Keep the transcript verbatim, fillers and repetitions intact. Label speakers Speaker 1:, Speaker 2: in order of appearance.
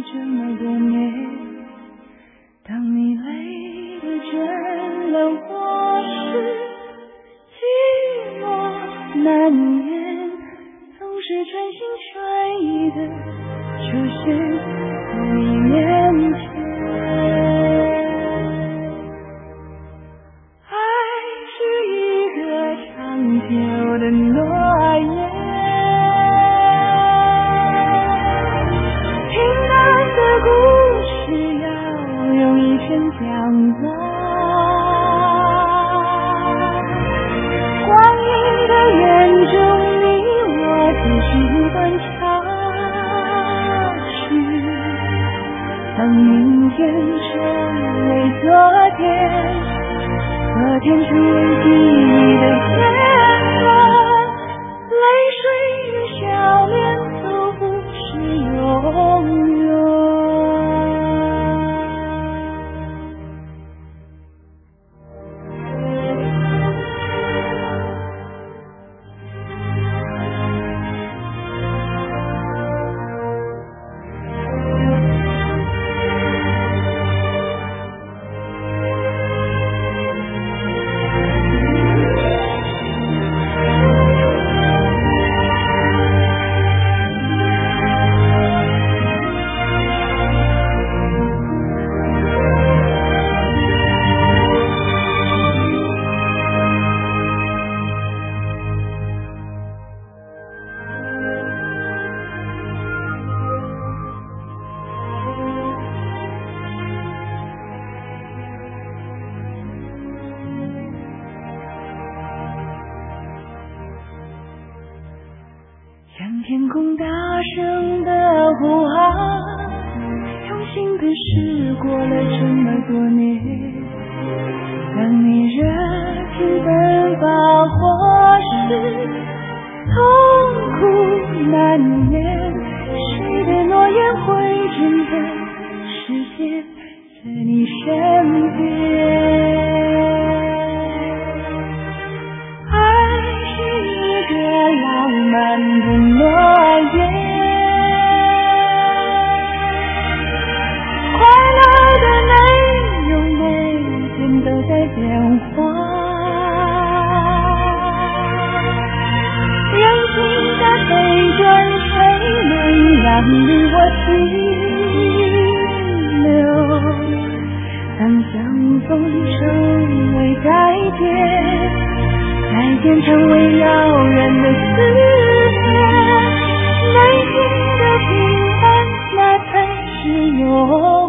Speaker 1: 这么多年，当你累得倦了，我是寂寞难言，总是全心全意的出现在你面前。爱是一个长久的诺言，平淡的故事要用一生讲完，光阴的眼中你我继续观察去，当明天成为昨天，昨天成为记忆的片段，泪水与笑脸都不是永远。向天空大声的呼喊，用心的事过了这么多年，当你热情奔放或是痛苦难言，谁的诺言会真的实现在你身边？浪漫的诺言，快乐的内容每天都在变化，人生的飞转谁能让你我停留？当相逢成为再见，再见成为遥远的思念，内心的平凡那才是永